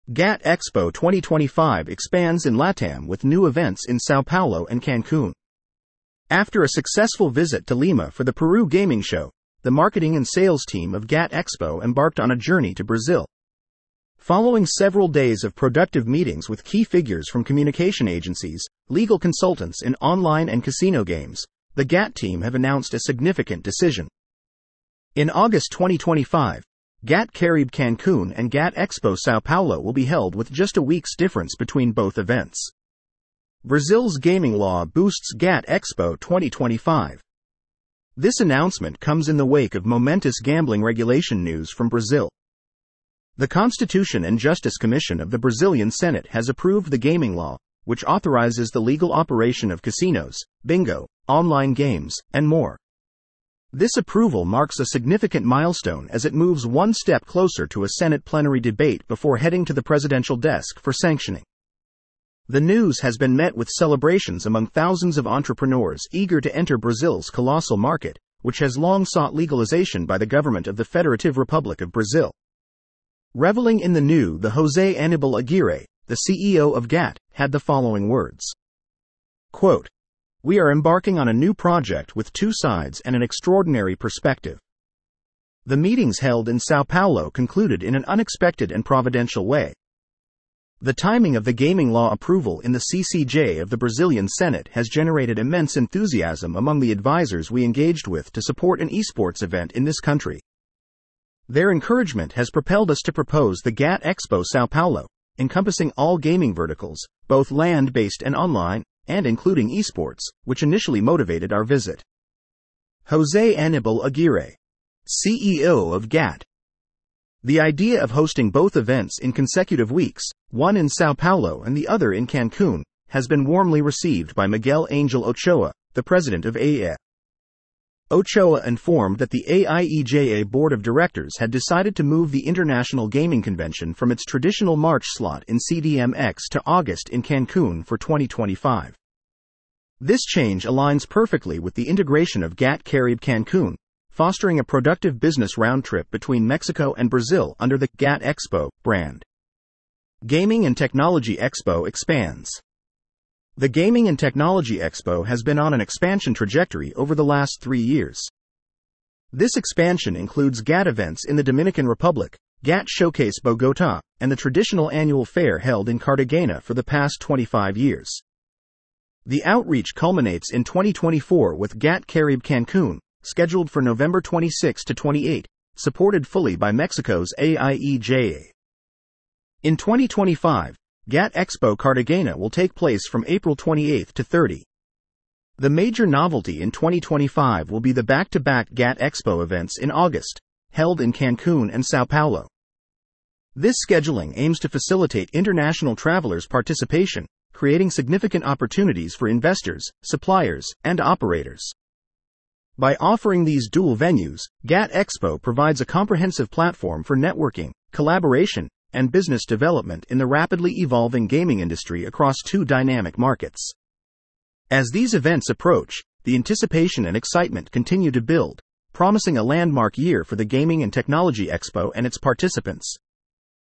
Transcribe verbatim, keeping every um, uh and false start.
GAT Expo twenty twenty-five expands in LATAM with new events in Sao Paulo and Cancun. After a successful visit to Lima for the Peru Gaming Show, the marketing and sales team of GAT Expo embarked on a journey to Brazil. Following several days of productive meetings with key figures from communication agencies, legal consultants in online and casino games, the GAT team have announced a significant decision. In August twenty twenty-five, GAT Caribe Cancun and GAT Expo Sao Paulo will be held with just a week's difference between both events. Brazil's gaming law boosts GAT Expo twenty twenty-five. This announcement comes in the wake of momentous gambling regulation news from Brazil. The Constitution and Justice Commission of the Brazilian Senate has approved the gaming law, which authorizes the legal operation of casinos, bingo, online games, and more. This approval marks a significant milestone as it moves one step closer to a Senate plenary debate before heading to the presidential desk for sanctioning. The news has been met with celebrations among thousands of entrepreneurs eager to enter Brazil's colossal market, which has long sought legalization by the government of the Federative Republic of Brazil. Reveling in the new, the José Aníbal Aguirre, the C E O of GAT, had the following words. Quote, "We are embarking on a new project with two sides and an extraordinary perspective. The meetings held in Sao Paulo concluded in an unexpected and providential way. The timing of the gaming law approval in the C C J of the Brazilian Senate has generated immense enthusiasm among the advisors we engaged with to support an esports event in this country. Their encouragement has propelled us to propose the GAT Expo Sao Paulo, encompassing all gaming verticals, both land-based and online, and including esports, which initially motivated our visit." José Aníbal Aguirre, C E O of GAT. The idea of hosting both events in consecutive weeks, one in Sao Paulo and the other in Cancun, has been warmly received by Miguel Angel Ochoa, the president of A I E. Ochoa informed that the A I E J A board of directors had decided to move the International Gaming Convention from its traditional March slot in C D M X to August in Cancun for twenty twenty-five. This change aligns perfectly with the integration of GAT Caribe Cancun, fostering a productive business round trip between Mexico and Brazil under the GAT Expo brand. Gaming and Technology Expo expands. The Gaming and Technology Expo has been on an expansion trajectory over the last three years. This expansion includes GAT events in the Dominican Republic, GAT Showcase Bogotá, and the traditional annual fair held in Cartagena for the past twenty-five years. The outreach culminates in twenty twenty-four with GAT Caribe Cancun, scheduled for November twenty-sixth to twenty-eighth, supported fully by Mexico's A I E J A. In twenty twenty-five, GAT Expo Cartagena will take place from April twenty-eighth to thirtieth. The major novelty in twenty twenty-five will be the back-to-back GAT Expo events in August, held in Cancun and Sao Paulo. This scheduling aims to facilitate international travelers' participation, creating significant opportunities for investors, suppliers, and operators. By offering these dual venues, GAT Expo provides a comprehensive platform for networking, collaboration, and business development in the rapidly evolving gaming industry across two dynamic markets. As these events approach, the anticipation and excitement continue to build, promising a landmark year for the Gaming and Technology Expo and its participants.